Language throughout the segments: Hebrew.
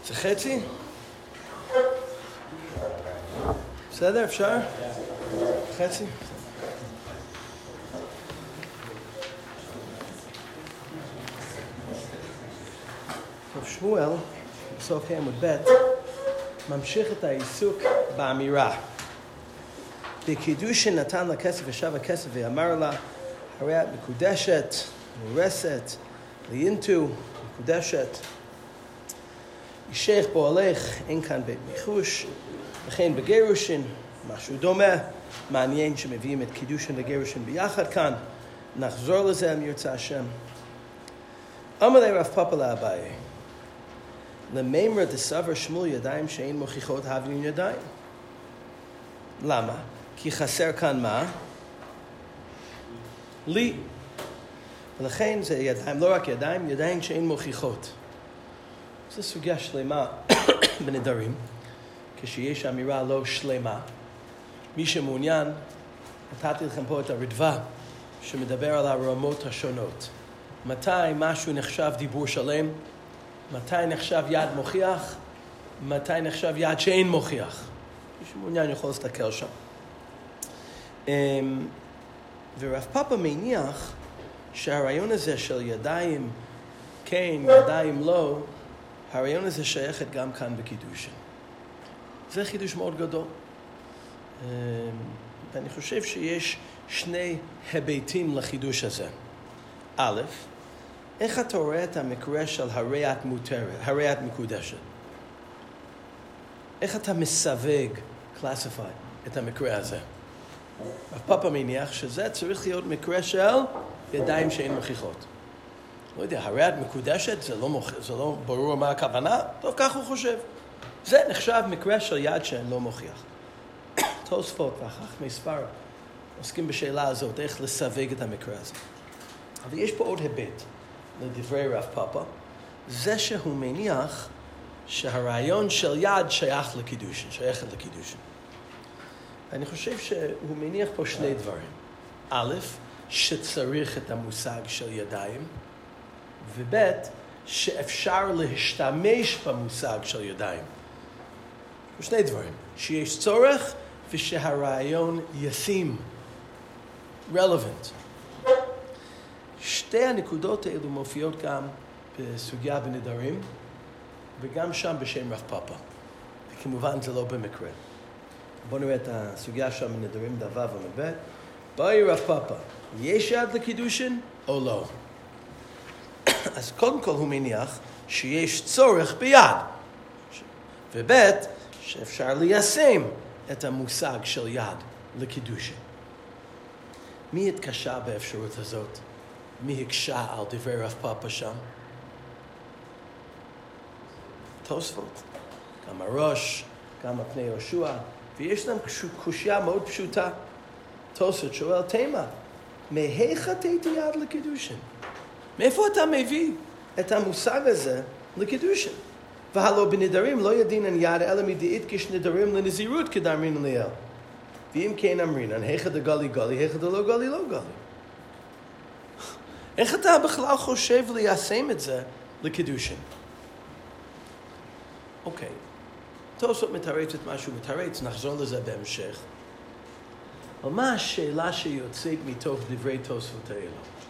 זה חצי? בסדר, אפשר? חצי? טוב, שמואל, בסוף עמוד ב', ממשיך את העיסוק באמירה. בקידושין נתן לה כסף ושב הכסף ואמר לה, הרי את מקודשת, מורסת, ליינטו, מקודשת. אישך פועלך, אין כאן בית מיחוש, לכן בגירושין, משהו דומה, מעניין שמביאים את קידושין וגירושין ביחד כאן, נחזור לזה אם ירצה השם. אמר לי רב פאפא לאביי, למימר דסבר שמואל ידיים שאין מוכיחות הווין ידיים. למה? כי חסר כאן מה? לי. ולכן זה ידיים, לא רק ידיים, ידיים שאין מוכיחות. זו סוגיה שלמה בנדרים, כשיש אמירה לא שלמה. מי שמעוניין, נתתי לכם פה את הרדווה שמדבר על הרמות השונות. מתי משהו נחשב דיבור שלם? מתי נחשב יד מוכיח? מתי נחשב יד שאין מוכיח? מי שמעוניין יכול להסתכל שם. ורב פאפא מניח שהרעיון הזה של ידיים כן, ידיים לא, הרעיון הזה שייכת גם כאן בקידושין. זה חידוש מאוד גדול. ואני חושב שיש שני היבטים לחידוש הזה. א', איך אתה רואה את המקרה של הרי את מותרת, הרי את מקודשת? איך אתה מסווג, classify, את המקרה הזה? הפאפא מניח שזה צריך להיות מקרה של ידיים שאין מוכיחות. לא יודע, הרי את מקודשת, זה לא ברור מה הכוונה, טוב, כך הוא חושב. זה נחשב מקרה של יד שאין לא מוכיח. תוספות והחכמי ספרד עוסקים בשאלה הזאת, איך לסווג את המקרה הזה. אבל יש פה עוד היבט לדברי רב פאפא, זה שהוא מניח שהרעיון של יד שייך לקידושין, שייכת לקידושין. אני חושב שהוא מניח פה שני דברים. א', שצריך את המושג של ידיים, וב', שאפשר להשתמש במושג של ידיים. שני דברים, שיש צורך ושהרעיון ישים, relevant. שתי הנקודות האלו מופיעות גם בסוגיה בנדרים, וגם שם בשם רב פאפא. וכמובן זה לא במקרה. בואו נראה את הסוגיה שם בנדרים דוו ומבט. באי רב פאפא, יש יד לקידושין או לא? אז קודם כל הוא מניח שיש צורך ביד. וב' שאפשר ליישם את המושג של יד לקידושין. מי התקשה באפשרות הזאת? מי הקשה על דברי רב פאפא שם? תוספות, גם הראש, גם הפני יהושע, ויש להם קושיה מאוד פשוטה. תוספות שואל תימה, מהיכא תיתי יד לקידושין? מאיפה אתה מביא את המושג הזה לקידושין? והלא בנדרים לא ידינן יד אלא מדעית כשנדרים לנזירות כדאמרינן ליאל. ואם כן אמרינן, היכא דגלי גלי, היכא דלא גלי לא גלי. איך אתה בכלל חושב ליישם את זה לקידושין? אוקיי, תוספות מתרץ את משהו מתרץ, נחזור לזה בהמשך. אבל מה השאלה שיוצאת מתוך דברי תוספות האלו?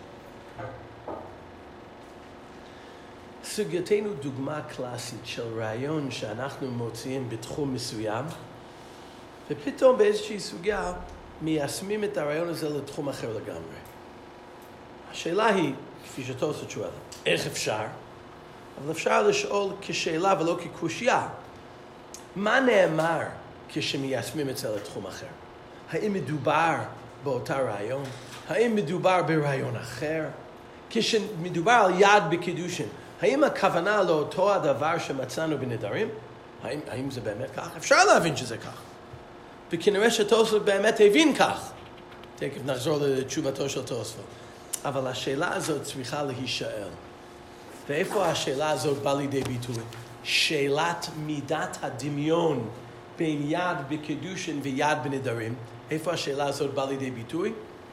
סוגייתנו דוגמה קלאסית של רעיון שאנחנו מוצאים בתחום מסוים, ופתאום באיזושהי סוגיה מיישמים את הרעיון הזה לתחום אחר לגמרי. השאלה היא, כפי שתוספות שואל, איך אפשר? אבל אפשר לשאול כשאלה ולא כקושיה. מה נאמר כשמיישמים את זה לתחום אחר? האם מדובר באותה רעיון? האם מדובר ברעיון אחר? כשמדובר על יד בקידושין, האם הכוונה לאותו הדבר שמצאנו בנדרים? האם זה באמת כך? אפשר להבין שזה כך. וכנראה שתוספות באמת הבין כך. תכף נחזור לתשובתו של תוספות. אבל השאלה הזאת צריכה להישאל. ואיפה השאלה הזאת באה לידי ביטוי? שאלת מידת הדמיון בין יד בקידושין ויד בנדרים. איפה השאלה הזאת באה לידי ביטוי?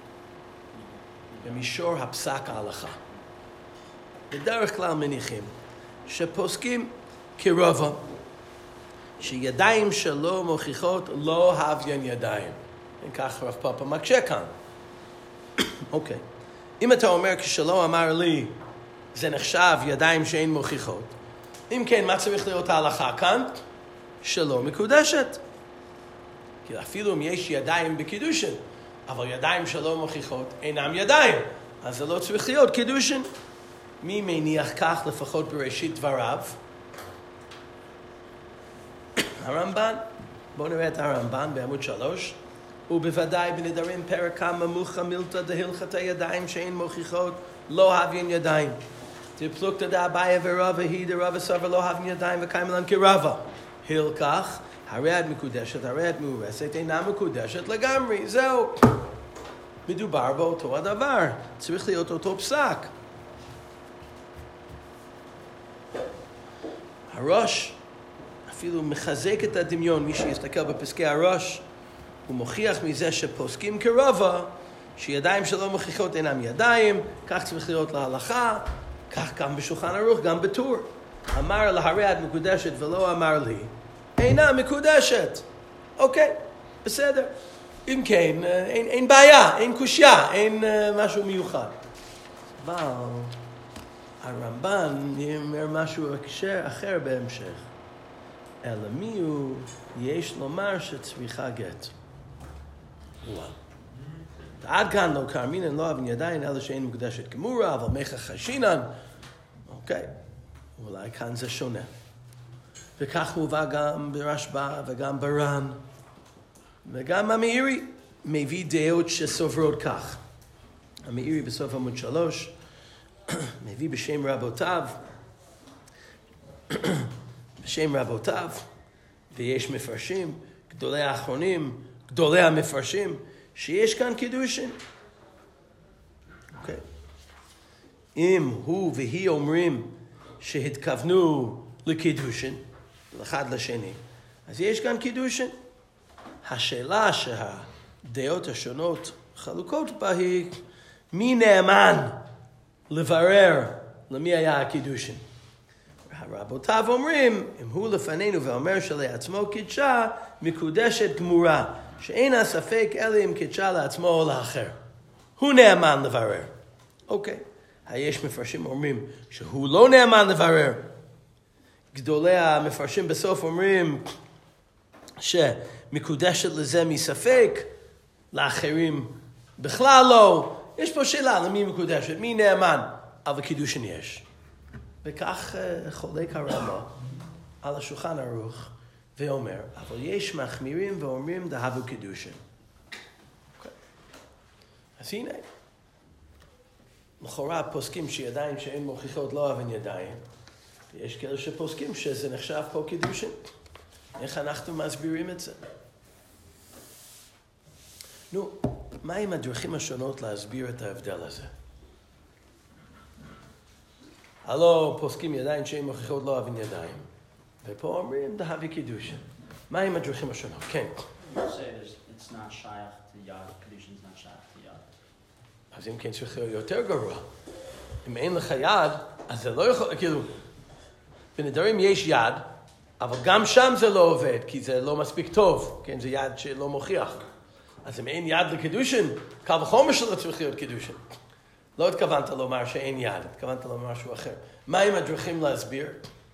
במישור הפסק ההלכה. בדרך כלל מניחים שפוסקים כרבה, שידיים שלו מוכיחות לא הוויין ידיים. כך רב פאפה מקשה כאן. אוקיי. אם אתה אומר כשלא אמר לי, זה נחשב ידיים שאין מוכיחות. אם כן, מה צריך להיות ההלכה כאן? שלא מקודשת. כי אפילו אם יש ידיים בקידושין, אבל ידיים שלא מוכיחות אינם ידיים, אז זה לא צריך להיות קידושין. מי מניח כך לפחות בראשית דבריו? הרמב"ן. בואו נראה את הרמב"ן בעמוד 3. ובוודאי בנדרים פרק כמה מוחה מילתא דהלכת הידיים שאין מוכיחות לא הווין ידיים. תפלוגתא דאביי ורבא היא דרבא סבר לא הווין ידיים וקיימלן כרבא. הלקח, הרי את מקודשת, הרי את מאורסת, אינה מקודשת לגמרי. זהו. מדובר באותו הדבר. צריך להיות אותו פסק. הראש אפילו מחזק את הדמיון. מי שיסתכל בפסקי הראש, הוא מוכיח מזה שפוסקים כרבה, שידיים שלא מוכיחות אינם ידיים, כך צריך להיות להלכה, כך גם בשולחן ערוך, גם בטור. אמר להרי את מקודשת ולא אמר לי, אינה מקודשת. אוקיי, בסדר. אם כן, אין בעיה, אין קושיה, אין משהו מיוחד. אבל הרמב"ן אומר משהו אחר בהמשך. אלא מי הוא, יש לומר שצריכה גט. עד כאן לא קרמינן לא אבן ידיים אלא שאין מקודשת גמורה, אבל מיכה חשינן. אוקיי, אולי כאן זה שונה. וכך מובא גם ברשב"א וגם בר"ן. וגם המאירי מביא דעות שסוברות כך. המאירי בסוף עמוד 3 מביא בשם רבותיו, בשם רבותיו, ויש מפרשים, גדולי האחרונים, גדולי המפרשים, שיש כאן קידושין. אוקיי. אם הוא והיא אומרים שהתכוונו לקידושין, אחד לשני, אז יש כאן קידושין. השאלה שהדעות השונות חלוקות בה היא, מי נאמן לברר למי היה הקידושין? רבותיו אומרים, אם הוא לפנינו ואומר שלעצמו קידשה, מקודשת גמורה, שאין הספק אלא אם קידשה לעצמו או לאחר. הוא נאמן לברר. אוקיי. יש מפרשים אומרים שהוא לא נאמן לברר. גדולי המפרשים בסוף אומרים שמקודשת לזה מספק, לאחרים בכלל לא. יש פה שאלה למי מקודשת, מי נאמן, אבל קידושין יש. וכך חולק הרמב"ם על השולחן ערוך ואומר, אבל יש מחמירים ואומרים דהבו קידושין. אז הנה, לכאורה פוסקים שידיים שאין מוכיחות לא אבן ידיים, יש כאלה שפוסקים שזה נחשב פה קידושין. איך אנחנו מסבירים את זה? נו, מה עם הדרכים השונות להסביר את ההבדל הזה? הלא פוסקים ידיים שאין מוכיחות לא אבן ידיים, ופה אומרים דהבי קידושין. מה עם הדרכים השונות? כן. You say it's not שייך to יד, קידושין is not שייך to יד. אז אם כן צריך להיות יותר גרוע. אם אין לך יד, אז זה לא יכול, כאילו, בנדרים יש יד, אבל גם שם זה לא עובד, כי זה לא מספיק טוב, כן, זה יד שלא מוכיח. אז אם אין יד לקידושין, קל וחומר שלא צריך להיות קידושין. לא התכוונת לומר שאין יד, התכוונת לומר משהו אחר. מה עם הדרכים להסביר?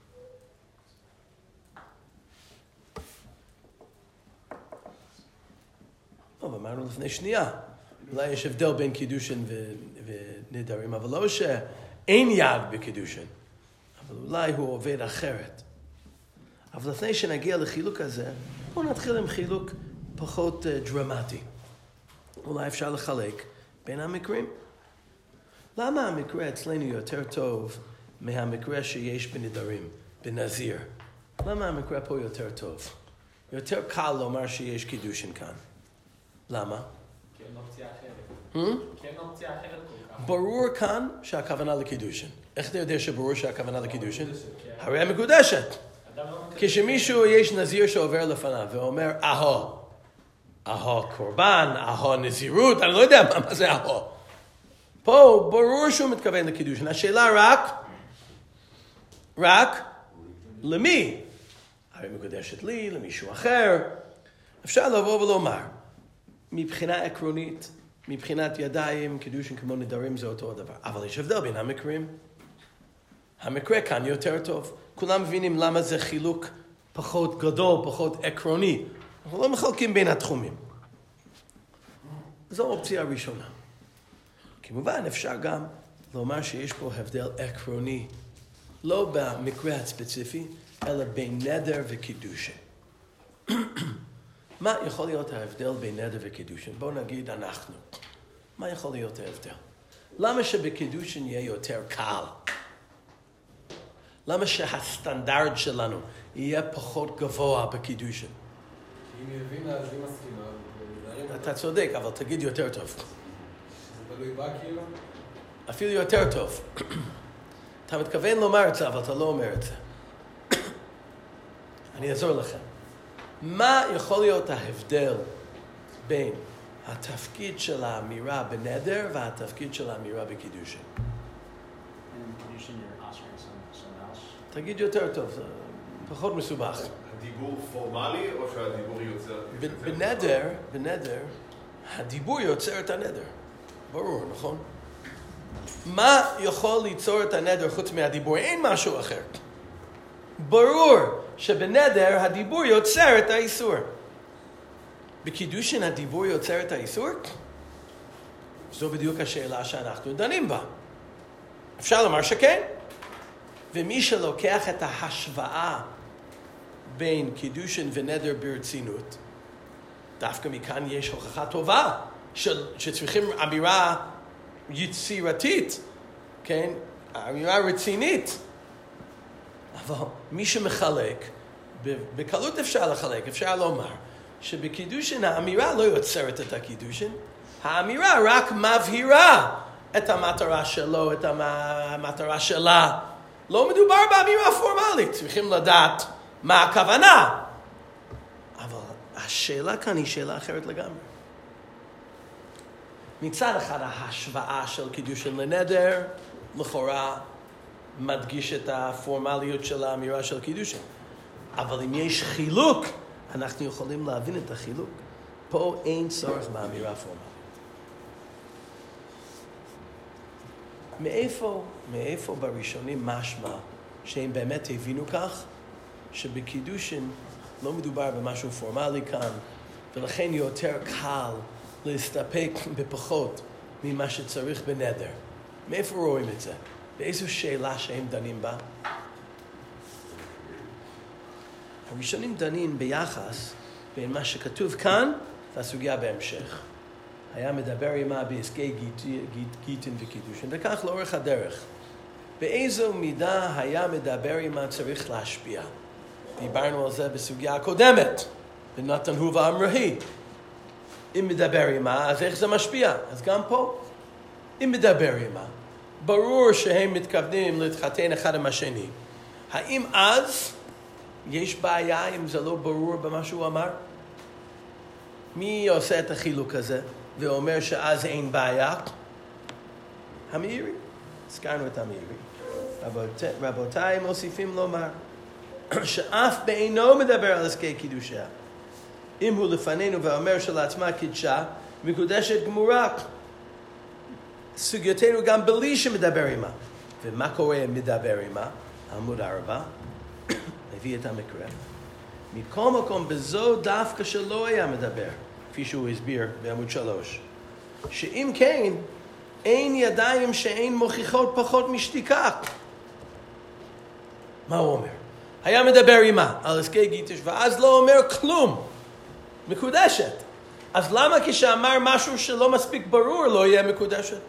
טוב, אמרנו לפני שנייה. אולי יש הבדל בין קידושין ונדרים, אבל לא שאין יד בקידושין. אבל אולי הוא עובד אחרת. אבל לפני שנגיע לחילוק הזה, בואו נתחיל עם חילוק פחות דרמטי. אולי אפשר לחלק בין המקרים. למה המקרה אצלנו יותר טוב מהמקרה שיש בנדרים, בנזיר? למה המקרה פה יותר טוב? יותר קל לומר שיש קידושין כאן. למה? כי אין אופציה אחרת. כי אין אופציה אחרת כל כך. ברור כאן שהכוונה לקידושין. איך אתה יודע שברור שהכוונה לקידושין? הרי המקודשת. כשמישהו יש נזיר שעובר לפניו ואומר אהו קורבן, אהו נזירות, אני לא יודע מה זה אהו. פה ברור שהוא מתכוון לקידושין. השאלה רק למי? הרי מקודשת לי, למישהו אחר. אפשר לבוא ולומר, מבחינה עקרונית, מבחינת ידיים, קידושין כמו נדרים זה אותו הדבר. אבל יש הבדל בין המקרים. המקרה כאן יותר טוב. כולם מבינים למה זה חילוק פחות גדול, פחות עקרוני. אנחנו לא מחלקים בין התחומים. זו האופציה הראשונה. כמובן אפשר גם לומר שיש פה הבדל עקרוני, לא במקרה הספציפי, אלא בין נדר וקידושין. מה יכול להיות ההבדל בין נדר וקידושין? בואו נגיד אנחנו. מה יכול להיות ההבדל? למה שבקידושין יהיה יותר קל? למה שהסטנדרט שלנו יהיה פחות גבוה בקידושין? אם היא הבינה, אז היא מסכימה. אתה צודק, אבל תגיד יותר טוב. זה תלוי בה כאילו? אפילו יותר טוב. אתה מתכוון לומר את זה, אבל אתה לא אומר את זה. אני אעזור לכם. מה יכול להיות ההבדל בין התפקיד של האמירה בנדר והתפקיד של האמירה בקידושין? In Kedushin, you're ushering someone else. תגיד יותר טוב, זה פחות מסובך. הדיבור פורמלי או שהדיבור יוצר? בנדר, הדיבור יוצר את הנדר. ברור, נכון? מה יכול ליצור את הנדר חוץ מהדיבור? אין משהו אחר. ברור שבנדר הדיבור יוצר את האיסור. בקידושין הדיבור יוצר את האיסור? זו בדיוק השאלה שאנחנו דנים בה. אפשר לומר שכן. ומי שלוקח את ההשוואה בין קידושין ונדר ברצינות, דווקא מכאן יש הוכחה טובה שצריכים אמירה יצירתית, כן? אמירה רצינית. אבל מי שמחלק, בקלות אפשר לחלק, אפשר לומר, שבקידושין האמירה לא יוצרת את הקידושין, האמירה רק מבהירה את המטרה שלו, את המטרה שלה. לא מדובר באמירה פורמלית, צריכים לדעת מה הכוונה. אבל השאלה כאן היא שאלה אחרת לגמרי. מצד אחד ההשוואה של קידושין לנדר, לכאורה מדגיש את הפורמליות של האמירה של קידושין. אבל אם יש חילוק, אנחנו יכולים להבין את החילוק. פה אין צורך באמירה פורמלית. מאיפה בראשונים משמע שהם באמת הבינו כך, שבקידושין לא מדובר במשהו פורמלי כאן, ולכן יותר קל להסתפק בפחות ממה שצריך בנדר. מאיפה רואים את זה? באיזו שאלה שהם דנים בה? הראשונים דנים ביחס בין מה שכתוב כאן והסוגיה בהמשך. היה מדבר עמה בעסקי גיטין וקידושין, וכך לאורך הדרך. באיזו מידה היה מדבר עמה צריך להשפיע? דיברנו על זה בסוגיה הקודמת, בנתן הוא ואמרהי. אם מדבר עמה, אז איך זה משפיע? אז גם פה, אם מדבר עמה, ברור שהם מתכוונים להתחתן אחד עם השני. האם אז יש בעיה אם זה לא ברור במה שהוא אמר? מי עושה את החילוק הזה ואומר שאז אין בעיה? המאירי. הזכרנו את המאירי. רבותיי מוסיפים לומר שאף בעינו מדבר על עסקי קידושיה. אם הוא לפנינו ואומר שלעצמה קידשה, מקודשת גמורה. סוגיותינו גם בלי שמדבר עמה. ומה קורה אם מדבר עמה? עמוד 4. הביא את המקרה. מכל מקום בזו דווקא שלא היה מדבר, כפי שהוא הסביר בעמוד 3. שאם כן, אין ידיים שאין מוכיחות פחות משתיקה. מה הוא אומר? היה מדבר עמה על עסקי גיטש, ואז לא אומר כלום. מקודשת. אז למה כשאמר משהו שלא מספיק ברור לא יהיה מקודשת?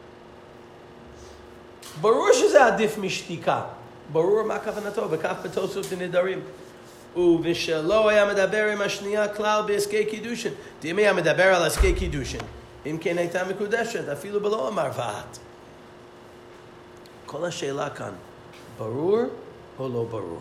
ברור שזה עדיף משתיקה. ברור מה כוונתו, וכך בתוספות ונדרים. ושלא היה מדבר עם השנייה כלל בעסקי קידושין. אם היה מדבר על עסקי קידושין, אם כן הייתה מקודשת, אפילו בלא אמר ועת. כל השאלה כאן, ברור או לא ברור?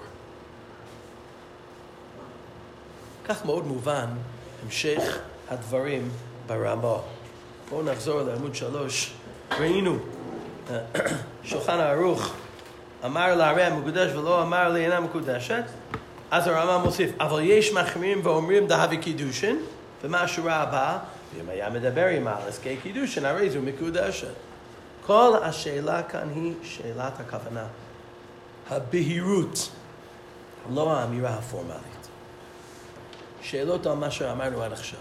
כך מאוד מובן המשך הדברים ברמה. בואו נחזור לעמוד 3. ראינו שולחן ערוך אמר להרי המקודש ולא אמר לאינה מקודשת, אז הרמב"ם מוסיף, אבל יש מחמירים ואומרים דהבי קידושין, ומה השורה הבאה? ואם היה מדבר עם עסקי קידושין, הרי זו מקודשת. כל השאלה כאן היא שאלת הכוונה. הבהירות, לא האמירה הפורמלית. שאלות על מה שאמרנו עד עכשיו.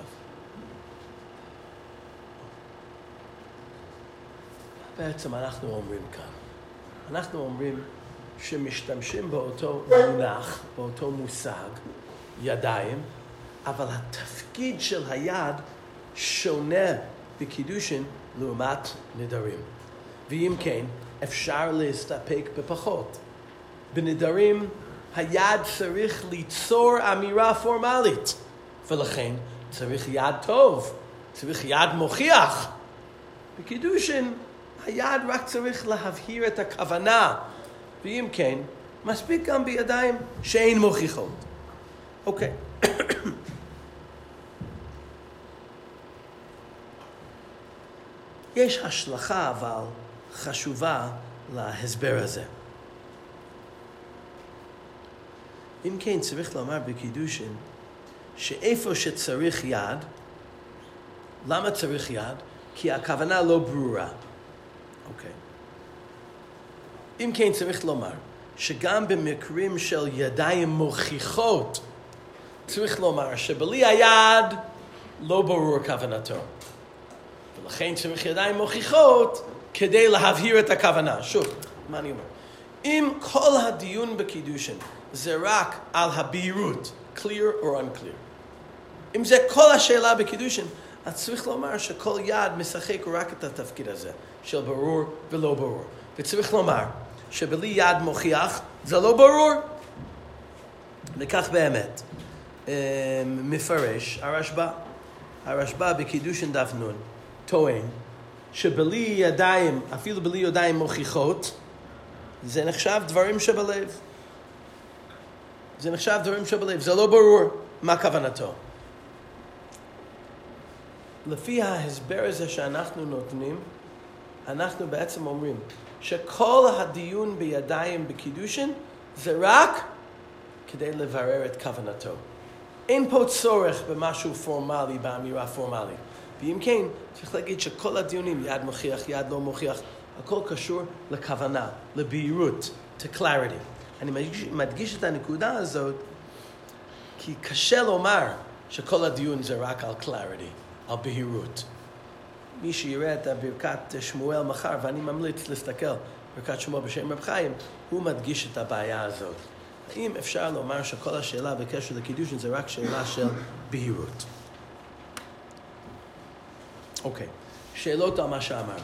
בעצם אנחנו אומרים כאן. אנחנו אומרים שמשתמשים באותו מונח, באותו מושג, ידיים, אבל התפקיד של היד שונה בקידושין לעומת נדרים. ואם כן, אפשר להסתפק בפחות. בנדרים, היד צריך ליצור אמירה פורמלית, ולכן צריך יד טוב, צריך יד מוכיח. בקידושין, היד רק צריך להבהיר את הכוונה, ואם כן, מספיק גם בידיים שאין מוכיחות. אוקיי. יש השלכה אבל חשובה להסבר הזה. אם כן, צריך לומר בקידושין שאיפה שצריך יד, למה צריך יד? כי הכוונה לא ברורה. אוקיי. אם כן, צריך לומר שגם במקרים של ידיים מוכיחות, צריך לומר שבלי היד לא ברור כוונתו. ולכן צריך ידיים מוכיחות כדי להבהיר את הכוונה. שוב, מה אני אומר? אם כל הדיון בקידושין זה רק על הבהירות, clear or unclear, אם זה כל השאלה בקידושין, אז צריך לומר שכל יד משחק רק את התפקיד הזה, של ברור ולא ברור. וצריך לומר שבלי יד מוכיח זה לא ברור. וכך באמת מפרש הרשב"א בקידושין דף נון, טוען שבלי ידיים, אפילו בלי ידיים מוכיחות, זה נחשב דברים שבלב. זה נחשב דברים שבלב, זה לא ברור מה כוונתו. לפי ההסבר הזה שאנחנו נותנים, אנחנו בעצם אומרים שכל הדיון בידיים בקידושין זה רק כדי לברר את כוונתו. אין פה צורך במשהו פורמלי, באמירה פורמלית. ואם כן, צריך להגיד שכל הדיונים, יד מוכיח, יד לא מוכיח, הכל קשור לכוונה, לבהירות, to clarity. אני מדגיש את הנקודה הזאת, כי קשה לומר שכל הדיון זה רק על clarity, על בהירות. מי שיראה את ברכת שמואל מחר, ואני ממליץ להסתכל ברכת שמואל בשם רב חיים, הוא מדגיש את הבעיה הזאת. האם אפשר לומר שכל השאלה בקשר לקידושין זה רק שאלה של בהירות? אוקיי, שאלות על מה שאמרנו.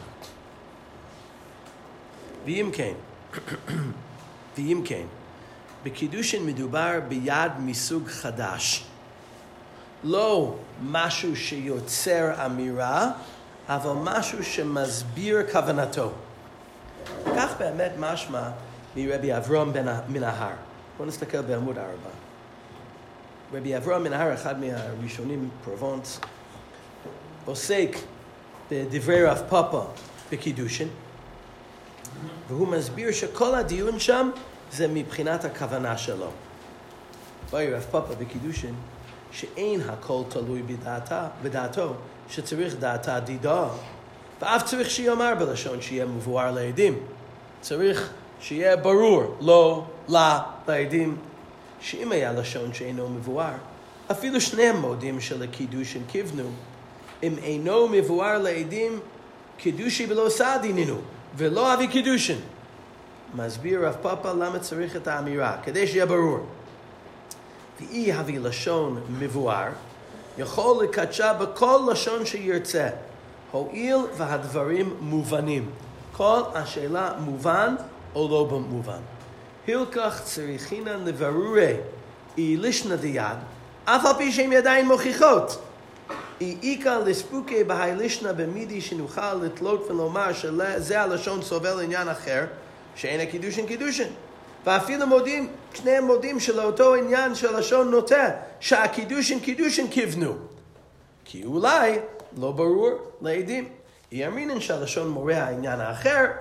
ואם כן, בקידושין מדובר ביד מסוג חדש. לא משהו שיוצר אמירה, אבל משהו שמסביר כוונתו. כך באמת משמע מרבי אברהם מן ההר. בואו נסתכל בעמוד 4. רבי אברהם מן ההר, אחד מהראשונים פרובנס, עוסק בדברי רב פאפה בקידושין, והוא מסביר שכל הדיון שם זה מבחינת הכוונה שלו. בואי רב פאפה בקידושין, שאין הכל תלוי בדעתו, שצריך דעתה דידה, ואף צריך שיאמר בלשון שיהיה מבואר לעדים. צריך שיהיה ברור, לא, לעדים, שאם היה לשון שאינו מבואר, אפילו שני מודים של הקידושין כיוונו, אם אינו מבואר לעדים, קידושי ולא סעדי נינו, ולא אבי קידושין. מסביר רב פאפה למה צריך את האמירה, כדי שיהיה ברור. ואי הביא לשון מבואר, יכול לקדשה בכל לשון שירצה, הואיל והדברים מובנים. כל השאלה מובן או לא במובן. הילקח צריכינן לברורי, אי לישנא דיד, אף על פי שהם ידיים מוכיחות. אי איקה לספוקי בהי לישנא במידי שנוכל לתלות ולומר שזה הלשון סובל עניין אחר, שאין הקידושין קידושין. ואפילו מודים, שניהם מודים שלאותו עניין של לשון נוטה, שהקידושין קידושין כיוונו. כי אולי לא ברור לעדים. יאמינן שהלשון מורה העניין האחר,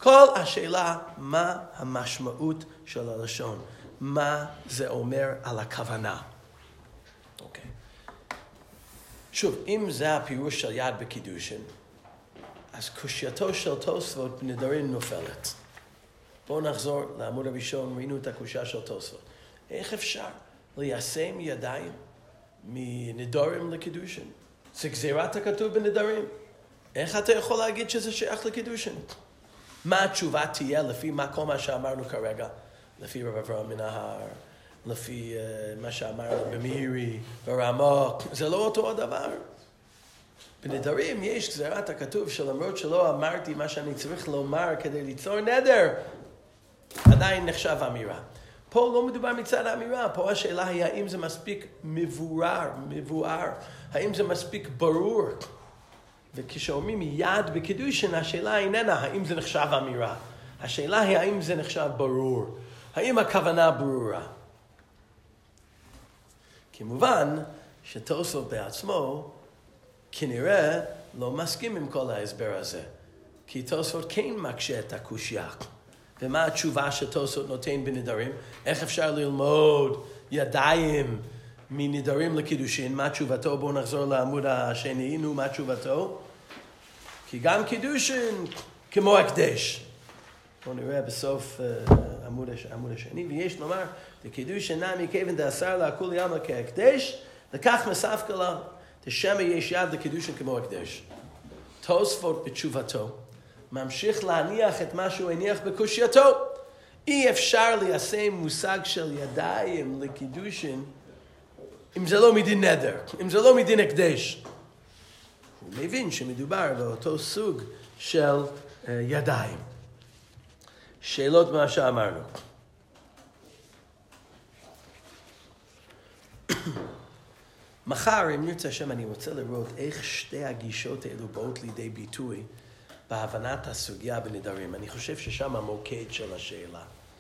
כל השאלה, מה המשמעות של הלשון? מה זה אומר על הכוונה? אוקיי. שוב, אם זה הפירוש של יד בקידושין, אז קושייתו של תוספות בנדרים נופלת. בואו נחזור לעמוד הראשון, ראינו את הקושיה של תוספות. איך אפשר ליישם ידיים מנדרים לקידושין? זה גזירת הכתוב בנדרים. איך אתה יכול להגיד שזה שייך לקידושין? מה התשובה תהיה לפי כל מה שאמרנו כרגע? לפי רב אברהם מן ההר, לפי מה שאמרנו במאירי, ברמוק, זה לא אותו הדבר. בנדרים יש גזירת הכתוב שלמרות שלא אמרתי מה שאני צריך לומר כדי ליצור נדר, עדיין נחשב אמירה. פה לא מדובר מצד האמירה, פה השאלה היא האם זה מספיק מבואר, האם זה מספיק ברור. וכשאומרים יד בקידושין, השאלה איננה האם זה נחשב אמירה. השאלה היא האם זה נחשב ברור. האם הכוונה ברורה. כמובן שתוספות בעצמו כנראה לא מסכים עם כל ההסבר הזה. כי תוספות כן מקשה את הקושיה. ומה התשובה שתוספות נותן בנדרים? איך אפשר ללמוד ידיים מנדרים לקידושין? מה תשובתו? בואו נחזור לעמוד השני. נו, מה תשובתו? כי גם קידושין כמו הקדש. בואו נראה בסוף עמוד השני. ויש לומר, לקידושין נמי כיוון דאסר לה כולי עלמא כהקדש, לכך מספקא לה דשמא יש יד לקידושין כמו הקדש. תוספות בתשובתו ממשיך להניח את מה שהוא הניח בקושייתו. אי אפשר ליישם מושג של ידיים לקידושין אם זה לא מדין נדר, אם זה לא מדין הקדש. הוא מבין שמדובר באותו סוג של ידיים. שאלות מה שאמרנו. מחר, אם נרצה שם, אני רוצה לראות איך שתי הגישות האלו באות לידי ביטוי בהבנת הסוגיה בנדרים. אני חושב ששם המוקד של השאלה.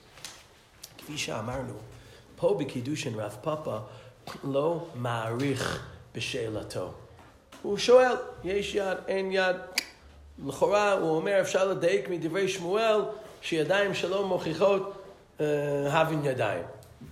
כפי שאמרנו, פה בקידושין רב פאפא לא מעריך בשאלתו. הוא שואל, יש יד, אין יד. לכאורה הוא אומר, אפשר לדייק מדברי שמואל, שידיים שלו מוכיחות הבין ידיים.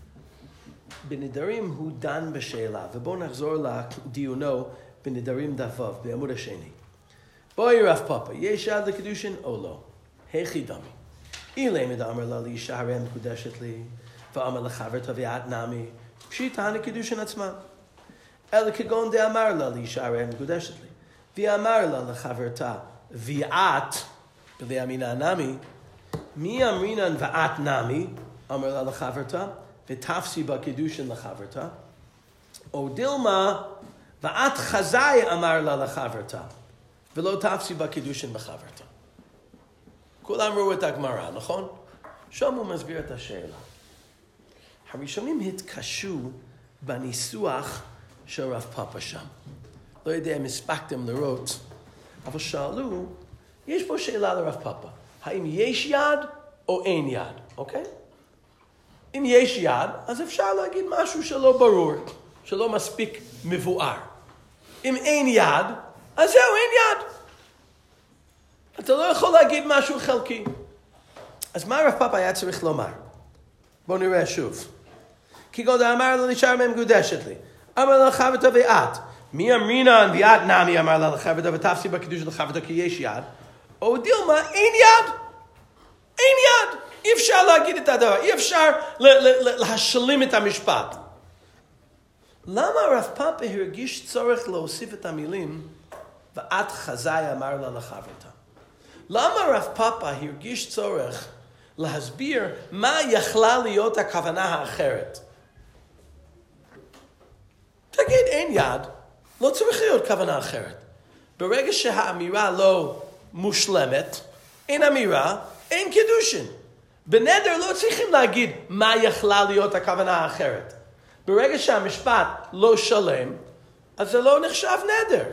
בנדרים הוא דן בשאלה, ובואו נחזור לדיונו בנדרים דף ו' בעמוד השני. בואי רב פאפא, יש יד לקידושין או לא? היכי דמי. אילמד אמר לה לאישה הרי מקודשת לי, ואמר לחברתה ואת נמי, פשיטא הקידושין עצמה. אלא כגון דאמר לה לאישה הרי מקודשת לי, ואמר לה לחברתה ואת, בלי אמינא נמי, מי אמרינן ואת נמי, אמר לה לחברתה, ותפסי בקידושין לחברתה, או דילמה, ואת חזאי אמר לה לחברתה, ולא תפסי בקידושין בחברתה. כולם ראו את הגמרא, נכון? שם הוא מסביר את השאלה. הראשונים התקשו בניסוח של רב פאפא שם. לא יודע אם הספקתם לראות, אבל שאלו, יש פה שאלה לרב פאפא. האם יש יד או אין יד, אוקיי? אם יש יד, אז אפשר להגיד משהו שלא ברור, שלא מספיק מבואר. אם אין יד, אז זהו, אין יד. אתה לא יכול להגיד משהו חלקי. אז מה רב פאפא היה צריך לומר? בואו נראה שוב. כי גוד אמר לה נשאר מקודשת לי. אמר לה לחברתה ואת. מי אמרינן ואת נמי אמר לה לחברתה ותפסי בקידושין לחברתה כי יש יד. או דילמה, אין יד. אין יד. אי אפשר להגיד את הדבר. אי אפשר להשלים את המשפט. למה רב פאפא הרגיש צורך להוסיף את המילים ואת חזאי אמר לה לחברתה? למה רב פאפא הרגיש צורך להסביר מה יכלה להיות הכוונה האחרת? תגיד, אין יד, לא צריך להיות כוונה אחרת. ברגע שהאמירה לא מושלמת, אין אמירה, אין קידושין. בנדר לא צריכים להגיד מה יכלה להיות הכוונה האחרת. ברגע שהמשפט לא שלם, אז זה לא נחשב נדר.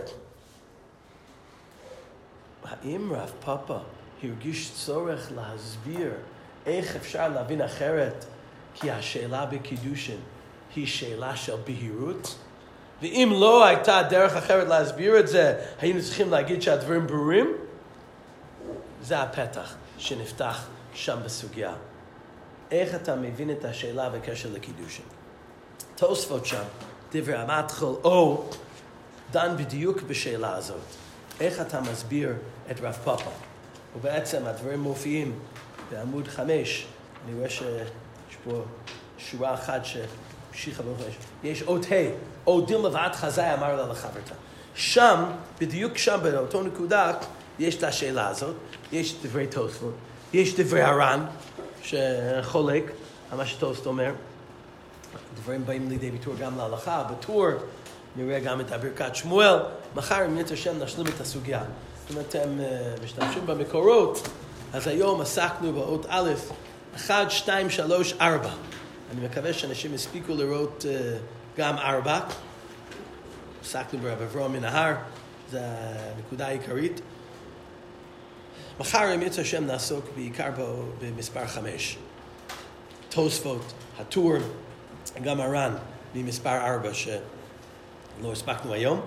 האם רב פאפא הרגיש צורך להסביר איך אפשר להבין אחרת? כי השאלה בקידושין היא שאלה של בהירות. ואם לא הייתה דרך אחרת להסביר את זה, היינו צריכים להגיד שהדברים ברורים? זה הפתח. שנפתח שם בסוגיה. איך אתה מבין את השאלה בקשר לקידושין? תוספות שם, דברי המתחיל, או דן בדיוק בשאלה הזאת. איך אתה מסביר את רב פאפא? ובעצם הדברים מופיעים בעמוד 5, אני רואה שיש פה שורה אחת שהמשיכה בעמוד 5. יש אות ה', או דילמה ועד חזאי אמר לה לחברתה. שם, בדיוק שם באותו נקודה, יש את השאלה הזאת, יש דברי תוספות, יש דברי הר"ן, שחולק על מה שתוספות אומר. דברים באים לידי ביטוי גם להלכה, בטור, נראה גם את הברכת שמואל. מחר, אם ירצה השם, נשלים את הסוגיה. אם אתם משתמשים במקורות, אז היום עסקנו באות א', 1, 2, 3, 4. אני מקווה שאנשים הספיקו לראות גם 4. עסקנו ברב אברהם מן ההר, זו הנקודה העיקרית. מחר, אם ירצה השם, נעסוק בעיקר במספר 5. תוספות, הטור, גם הר"ן ממספר 4 שלא הספקנו היום.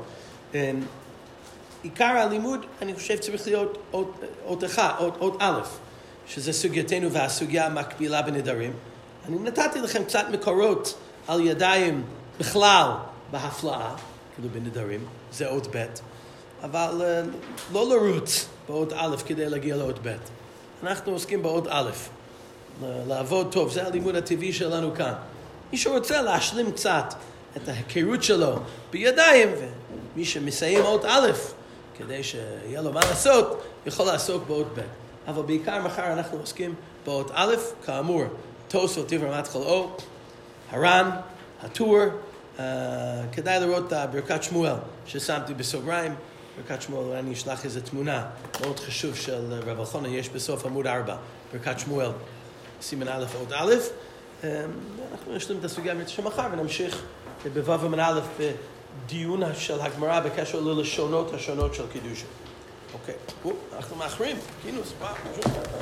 עיקר הלימוד, אני חושב, צריך להיות אות א', שזה סוגייתנו והסוגיה המקבילה בנדרים. אני נתתי לכם קצת מקורות על ידיים בכלל בהפלאה, כאילו בנדרים, זה אות ב', אבל לא לרוץ באות א' כדי להגיע לאות ב'. אנחנו עוסקים באות א', לעבוד טוב, זה הלימוד הטבעי שלנו כאן. מי שרוצה להשלים קצת את ההיכרות שלו בידיים, ומי שמסיים אות א', כדי שיהיה לו מה לעשות, יכול לעסוק באות ב'. אבל בעיקר מחר אנחנו עוסקים באות א', כאמור, תוספות דברי המתחיל או, הר"ן, הטור, כדאי לראות את ברכת שמואל ששמתי בסוגריים. ברכת שמואל, אני אשלח איזו תמונה מאוד חשוב של רב אלחנן, יש בסוף עמוד 4, ברכת שמואל, סימן א' אות א'. אנחנו נשלים את הסוגיה שמחר ונמשיך בו' א' בדיון של הגמרא בקשר ללשונות השונות של קידושין. אוקיי, אנחנו מאחרים, כינוס,